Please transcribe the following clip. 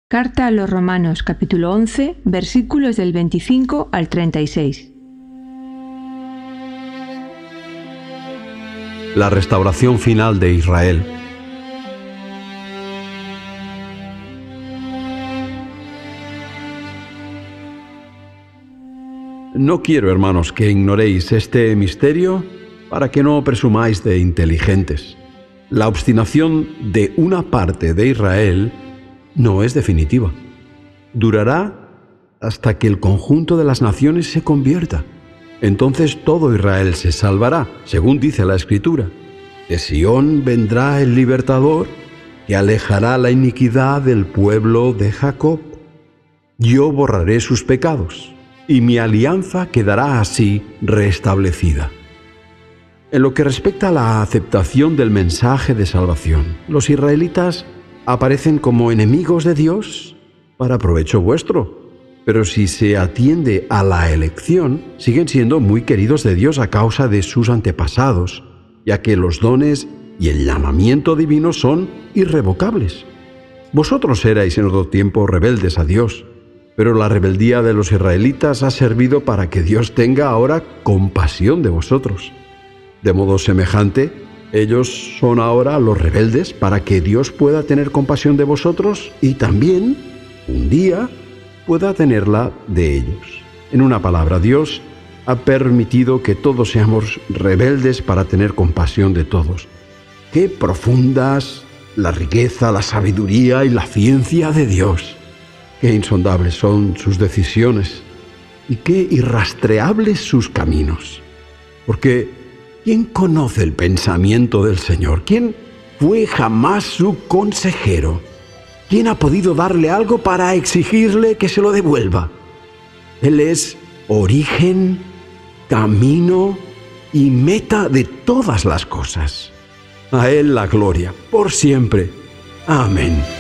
Carta a los Romanos, capítulo 11, versículos del 25 al 36. La restauración final de Israel. No quiero, hermanos, que ignoréis este misterio para que no presumáis de inteligentes. La obstinación de una parte de Israel no es definitiva. Durará hasta que el conjunto de las naciones se convierta. Entonces todo Israel se salvará, según dice la Escritura. De Sión vendrá el libertador, que alejará la iniquidad del pueblo de Jacob. Yo borraré sus pecados, y mi alianza quedará así restablecida. En lo que respecta a la aceptación del mensaje de salvación, los israelitas aparecen como enemigos de Dios para provecho vuestro. Pero si se atiende a la elección, siguen siendo muy queridos de Dios a causa de sus antepasados, ya que los dones y el llamamiento divino son irrevocables. Vosotros erais en otro tiempo rebeldes a Dios, pero la rebeldía de los israelitas ha servido para que Dios tenga ahora compasión de vosotros. De modo semejante, ellos son ahora los rebeldes para que Dios pueda tener compasión de vosotros y también, un día, pueda tenerla de ellos. En una palabra, Dios ha permitido que todos seamos rebeldes para tener compasión de todos. ¡Qué profundas la riqueza, la sabiduría y la ciencia de Dios! ¡Qué insondables son sus decisiones! ¡Y qué irrastreables sus caminos! Porque ¿quién conoce el pensamiento del Señor? ¿Quién fue jamás su consejero? ¿Quién ha podido darle algo para exigirle que se lo devuelva? Él es origen, camino y meta de todas las cosas. A Él la gloria, por siempre. Amén.